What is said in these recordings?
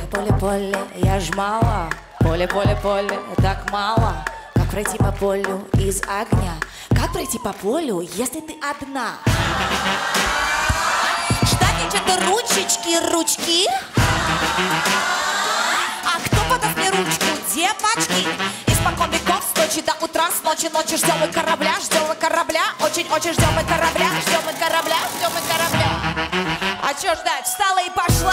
поле, я ж мало. Поле, так мало. Как пройти по полю из огня? Как пройти по полю, если ты одна? Ждать что-то ручки. А кто подаст мне ручку, девочки? Испокон веков, с ночи до утра, с ночи ждем мы корабля, очень ждем мы корабля. А чё ждать? Встала и пошла.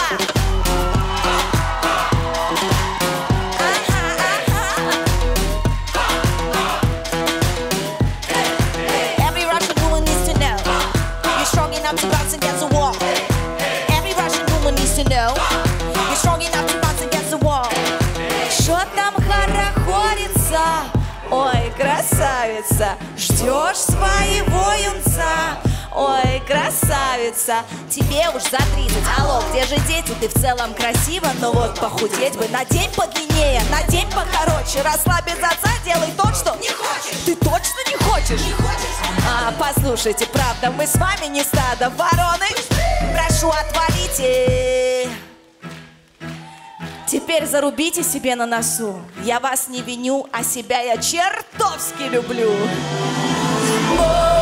Every Russian woman needs to know you're strong enough to bounce against the wall. Every Russian woman needs to know you're strong enough to bounce against the wall. Что там хорохорится? Ой, красавица, ждешь своего юнца. Ой, красавица, тебе уж за 30. Алло, где же дети? Ты в целом красива, но вот похудеть бы. Надень подлиннее, надень покороче. Расслабь без отца, делай то, что не хочешь. Ты точно не хочешь? Не хочешь? Послушайте, правда, мы с вами не стадо вороны. Прошу, отвалите. Теперь зарубите себе на носу. Я вас не виню, а себя я чертовски люблю.